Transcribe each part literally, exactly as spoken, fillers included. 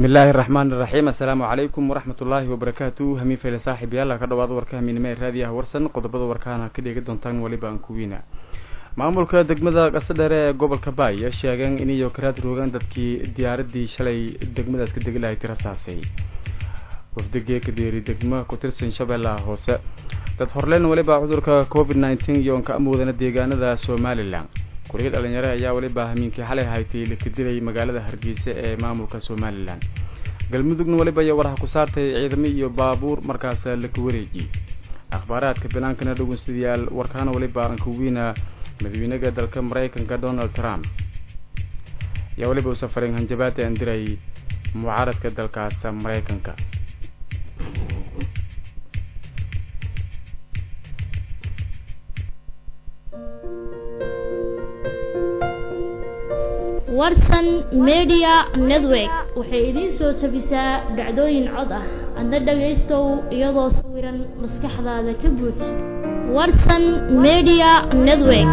بسم الله الرحمن الرحيم السلام عليكم ورحمة الله وبركاته همين فيلا صاحب يلا كدواد وركا همين مير هذه ورسن قضبض وركانا كدي قدون تان وليبا انكوينا maamulka degmada qasadare ee gobolka Baay ayaa sheegay in iyo karaad roogan dadkii diyaaradii shalay degmadaas ka deglahay tirasaasay wafdiga ka deeri degma ku tirsan Shabeellaha Hoose dad horleen waliba cudurka covid nineteen iyo ka amoodana deegaanada Soomaaliland kuriga dhalinyaro ayaa waliba hamiinkii xalay haytay la kadilay magaalada Hargeysa ee maamulka Soomaaliland galmudugna waliba ayaa waraha ku saartay ciidamo iyo baabuur markaas la ku wareejiyay akhbaaraadka bilaankana dhageystayaal warkaana waliba aan ku wiina madaxweynaha dalka Mareykanka Donald Trump yaa waliba u safarin hanjabaad aan diray mucaaradka dalkaas Mareykanka warsan media network waxay idin soo tabisaa dhacdooyin cod ah adna dhageystow iyadoo sawiran maskaxdaada ka buux warsan media network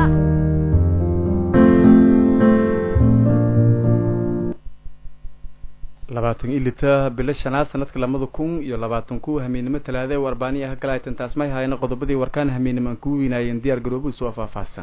labaatan ilita bilashana sanadka lamada kun iyo labaatan ku hameenimo talaade warbaaniya kalaaytan taasmay hayna qodobadii warkaan hameenimo ku wiinayeen diyaar garoobu soo faahfaahsan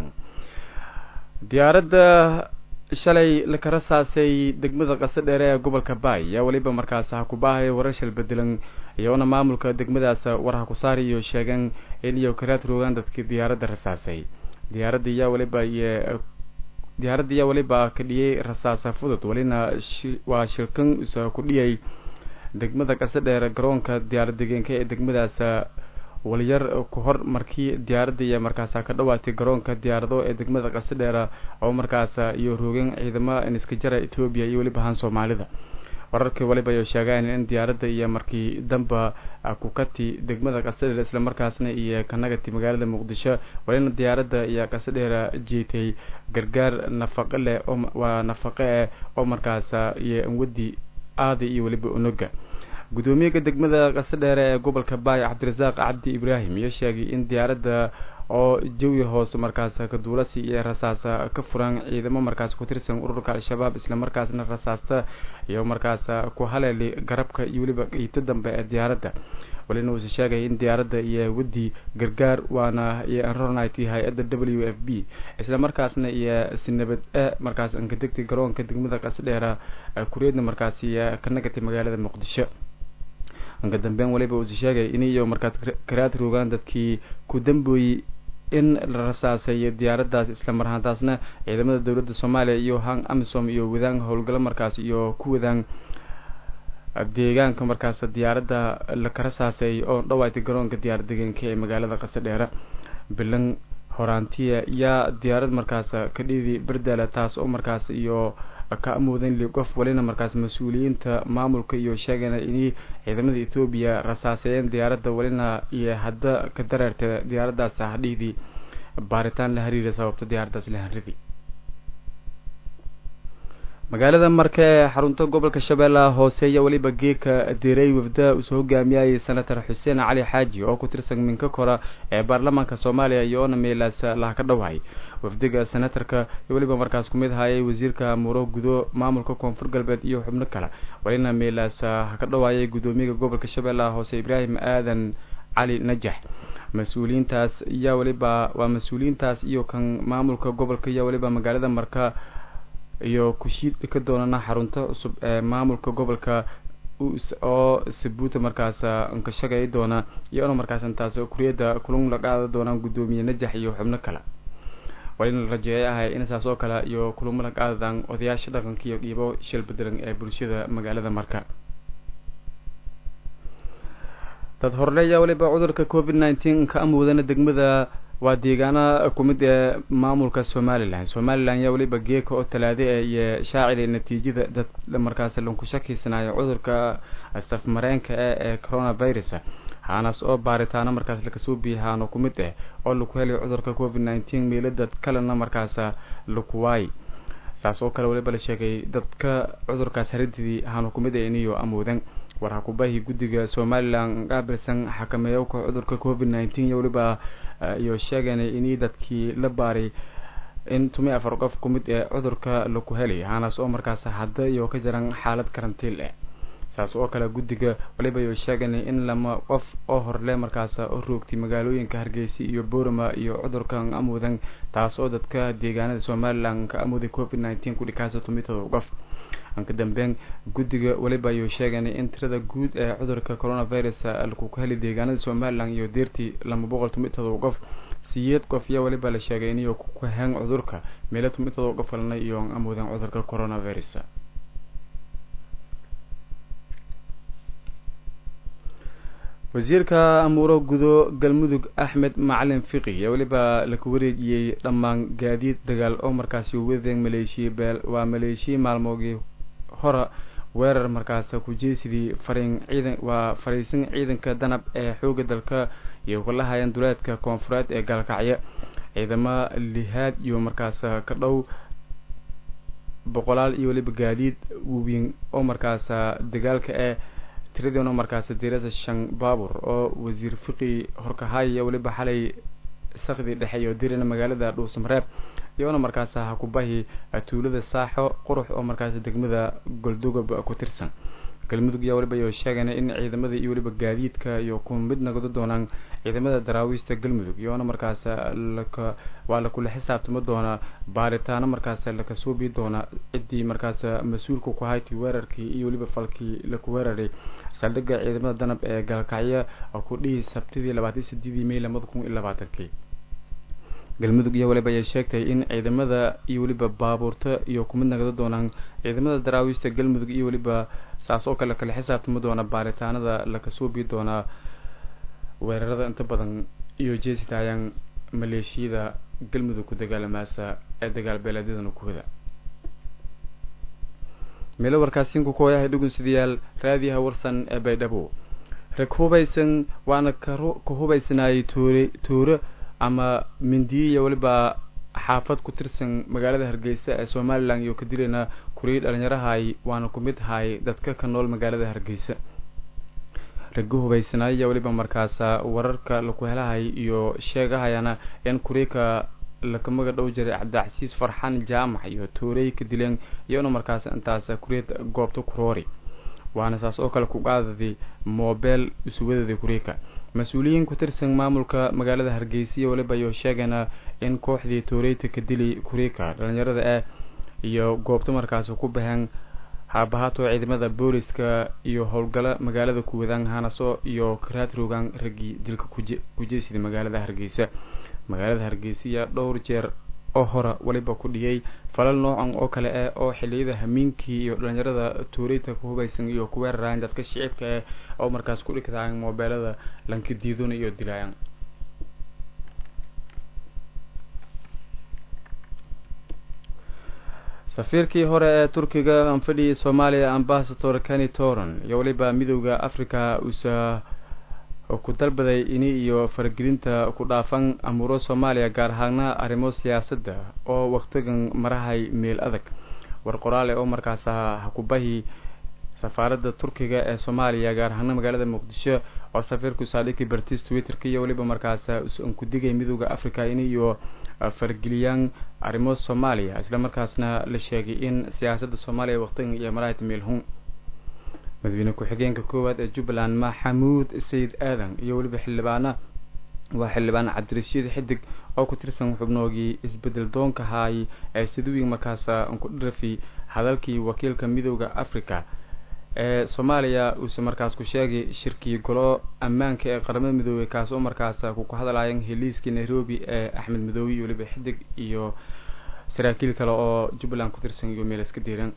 diyaaradda shalay la karasaasay degmada Qasadheere ee gobolka Baay yaa waliba markaas ha ku baahay warashal bedelan iyona maamulka degmadaas waraha ku saariyo sheegan in iyo karaad roogan dadkii diyaaradda rasaasay diyaaradda yaa waliba diyaaradda yaa waliba ka dhiyay rasaasa fudud walina waa shirkan soo ku dhiyay degmada Qasadheere garoonka diyaaradda deegaanka ee degmadaas waliyar ku hor markii diyaaradda iyo markaas ka dhawaatay garoonka diyaarado ee degmada Qasadheere oo markaas iyo roogan ciidamada in iska jara Ethiopia iyo waliba han Soomaalida wararka waliba ay sheegaan in diyaaradda iyo markii damba ku kati degmada Qasadheere isla markaasna iyo kanagati magaalada Muqdisho walina diyaaradda iyo Qasadheere jeetay gargaar nafaqo leh oo waa nafaqo oo markaas iyo wadi aadi iyo waliba unuga gudoomiyaha degmada Qasadheere ee gobolka Baay Cabdirasaaq Cabdi Ibraahim ayaa sheegay in diyaaradda oo jawi hoos markaas ka duulasi iyo rasaasa ka furan ciidamo markaas ku tirsan ururka Al-Shabaab isla markaasna rasaasta iyo markaas ku haleelay garabka iyo waliba qiita dambe ee diyaaradda walina uu sheegay in diyaaradda iyo wadi gargaar waana iyo Ronite hay'adda W F B isla markaasna iyo sinabad ee markaas aan ka degtay garoonka degmada Qasadheere kureedna markaas iyo ka nagatay magaalada Muqdisho anka dambeyn waliba uu sheegay in iyo markaad karaad roogan dadkii ku dambeeyay in la rasaasay diyaaraddaas isla marhaantaasna ciidamada dawladda Soomaaliya iyo hang Amisom iyo wadaan howlgal markaas iyo ku wadaan deegaanka markaas diyaaradda la karasaasay oo dhawaatay garoonka diyaaradda deegaanka ee magaalada Qasadheere bilan horaantiya yaa diyaarad markaas ka dhidi Bardala taas oo markaas iyo ka amoodan li qof walina markaas mas'uuliyiinta maamulka iyo sheegana in ciidamada Ethiopia rasaasayeen diyaaradda walina iyo hadda ka dareertay diyaaraddaas saxdhiidi baaritaan la xiriira sababta diyaaraddaas la xiriiray magaalada marka ee xarunta gobolka Shabeellaha Hoose ayaa waliba geeka diiray wafda u soo hogaamiyay senator Xuseen Cali Xaaji oo ku tirsan minka kora ee baarlamaanka Soomaaliya iyo meelaas la ka dhawaay wafdiga senatorka waliba markaas ku mid hayay wasiirka Muro Gudo maamulka Koonfur Galbeed iyo xubno kale walina meelaas ka dhawaayay gudoomiyaha gobolka Shabeellaha Hoose Ibraahim Aadan Cali Najax mas'uuliyiintaas ayaa waliba waa mas'uuliyiintaas iyo kan maamulka gobolka iyo waliba magaalada marka iyo ku shiid ka doonana xarunta cusub ee maamulka gobolka oo Sabuuta markaas aan ka shaqay doona iyo markaas intaas kuriyada kulun la qaado doona gudoomiye Najax iyo xubno kale walina rajeeyahay in saas oo kale iyo kulun la qaadaan odayaasha dhaqanka iyo dhibo shil bedelan ee bulshada magaalada marka dad horleeya waliba cudurka covid nineteen ka amoodana degmada waa deegaana ku mid ee maamulka Soomaaliland Soomaaliland yaa waliba geeka oo talaade ee shaacilay natiijada dad markaas lagu shakiisanayo cudurka safmareenka ee coronavirus haanas oo baaritaano markaas la kasoo biixaano ku mid ah oo lagu helay cudurka covid nineteen meelada kalena markaas lagu waay saas oo kale waliba la sheegay dadka cudurkaas haridii haano ku mid ah inuu amoodan waraha ku baahi gudiga Soomaaliland qaabilsan xakameeyowka cudurka covid nineteen iyo waliba iyo sheeganay in dadkii la baaray in tumi afar qof ku mid ah cudurka lagu helay haanas oo markaas hadda iyo ka jiran xaalad karantiil ah saas oo kale guddiga waliba ay sheegeen in lama qof oo horle markaas oo roogtay magaalooyinka Hargeysa iyo Boorama iyo cudurkan amudan taas oo dadka deegaanada Soomaaliland ka amuday covid nineteen ku dhikaaso tumidooda qof anka dambeyn guddiga waliba ay sheegeen in tirada guud ee cudurka coronavirus lagu ku helay deegaanada Soomaaliland iyo deertii laba boqol tumidooda qof siyeed qof iyo waliba la sheegay in uu ku hang cudurka meelo tumidooda qof falnay iyo amudan cudurka coronavirus wasiirka amuuro gudo galmudug Axmed Macalin Fiqi iyo waliba la ku wareejiyay dhamaan gaadiid dagaal oo markaas uu wadeen Maleeshiya beel waa Maleeshiya maalmoogii hore weerar markaas ku jeesidii fariin ciidan waa fariisin ciidanka danab ee xooga dalka iyo walahayan duleedka koonfureed ee galkacyo ciidamada lihaad iyo markaas ka dhow boqolaal iyo waliba gaadiid weyn oo markaas dagaalka ee tiraduna markaas diirada shan baabur oo wasiir Fiqi horkahaya waliba xalay saqdi dhaxayo dirina magaalada Dhuusamareeb iyona markaas ha ku bahi tuulada Saaxo qurux oo markaas degmada Goldugub ku tirsan galmudug iyo waliba ay sheegeen in ciidamada iyo waliba gaadiidka iyo ku mid noqdo doonaan ciidamada daraawiista galmudug iyona markaas la waa la kula xisaabtamo doona baaritaano markaas la ka soo bi doona cidii markaas mas'uulku ku hayti weerarkii iyo waliba falkii la ku weeraray saldhigga ciidamada danab ee galkacyo oo ku dhii sabtidii labaatan iyo siddeed May laba kun iyo labaatan galmudug iyo waliba ay sheegtay in ciidamada iyo waliba baabuurta iyo ku mid noqdo doonaan ciidamada daraawiista galmudug iyo waliba saas oo kale kala xisaabtamo doona baaritaanada la ka soo bi doona weerarada inta badan iyo jeesitayaan Maleeshiyada galmudug ku dagaalamaasa ee dagaal beeleedyada ku wada meelo warkaasin ku kooyahay dhugunsidayaal raadiyaha warsan ee Baydhabo rakhubaysan waana ka hubaysanaay tuure tuure ama mindiya waliba xaafad ku tirsan magaalada Hargeysa ee Soomaaliland iyo ka dileena kuriid dhalinyarahay waana ku mid hay dadka ka nool magaalada Hargeysa ragu hubaysanaay waliba markaas wararka la ku helahay iyo sheegahayana in kuriika la kamaga dhow jiray Cabdicasiis Farxan Jaamac iyo tuuray ka dileen iyona markaas intaas kuriid goobta kuroori waana saas oo kale ku qaadaday mobile isuwadada kuriika mas'uuliyiin ku tirsan maamulka magaalada Hargeysa waliba ay sheegeen in kooxdii tuurayta ka dilay kuriika dhalinyarada ah iyo goobta markaas ku bahan habahato ciidamada booliska iyo howlgala magaalada ku wadaan hanaso iyo karaad rogan ragi dilka ku jeesida magaalada Hargeysa magaalada Hargeysa dhowr jeer oo hore waliba ku dhiyay falal noocan oo kale ah oo xiliyada hamiinkii iyo dhalinyarada tuurayta ku hubaysan iyo ku weeraraan dadka shicibka ah oo markaas ku dhigtaan mobilada lanka diidona iyo dilayaan safiirkii hore ee Turkiga aan fadhiyay Soomaaliya ambassador Kani Toran iyo waliba midowga Afrika usa oo ku dalbaday inay iyo faragelinta ku dhaafan amuro Soomaaliya gaar ahaan arrimo siyaasadda oo waqtigan marahay meel adag war qoraal oo markaas ha ku bahi safaaradda Turkiga ee Soomaaliya gaar ahaan magaalada Muqdisho oo safiirku Saaliki Bartis Twitter-ka iyo waliba markaas uu ku digay midowga Afrika inay iyo fargeliyaan arrimo Soomaaliya isla markaasna la sheegay in siyaasadda Soomaaliya waqtigan iyo marahay meel hun madaxweyne ku-xigeenka koowaad ee Jubbaland Maxamuud Sayid Aadan iyo waliba xildhibaana waa xildhibaan Cabdirashiid Xidig oo ku tirsan xubnoogii isbedel doonka hay ee sidoo markaas ku dhirafay hadalkii wakiilka midowga Afrika ee Soomaaliya uu markaas ku sheegay shirkii golo ammaanka ee qaramada midoobay kaas oo markaas ku ku hadlayeen heliiskii Nairobi ee Axmed Madoowi iyo waliba Xidig iyo saraakiil kale oo Jubbaland ku tirsan iyo meel iska diiran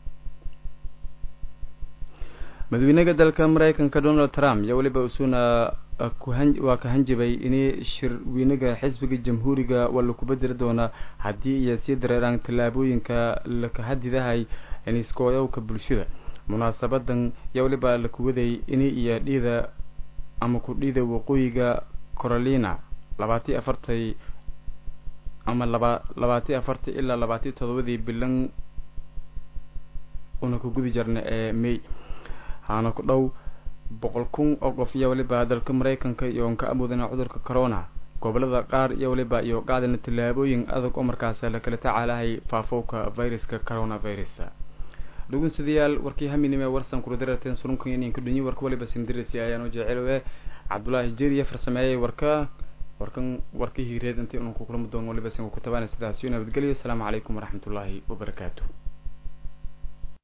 madaxweynaha dalka Mareykanka Donald Trump iyo waliba usuna ku waa ka hanjabay inay shir weynaga xisbiga jamhuuriga wala ku bedeli doona hadii iyo si dareeraan talaabooyinka la ka hadidahay in iskooyowka bulshada munaasabadan iyo waliba la ku waday inay iyo dhida ama ku dhida waqooyiga Carolina labaatan iyo afar ama labaatan iyo afar ilaa labaatan iyo todoba bilan una ku gudi jarna ee May hana ku dhow boqol kun oo qof iyo waliba dalka Mareykanka iyo ka amoodana cudurka corona gobolada qaar iyo waliba iyo qaadana talaabooyin adag oo markaas la kala tacaalahay faafowka viruska coronavirus dhugunsidayaal warkii haminime warsan kula daraateen surunkan inaan ku dhinyo warka waliba sindirisi ayaan u jecelahay Cabdullaahi Jeeriye farsameeyay warka warkan warkii hireed intii uu ku kulmo doon waliba sin ku tabaana sidaas iyo nabadgelyo. Assalaamu calaykum waraxmatullaahi wabarakaatuh.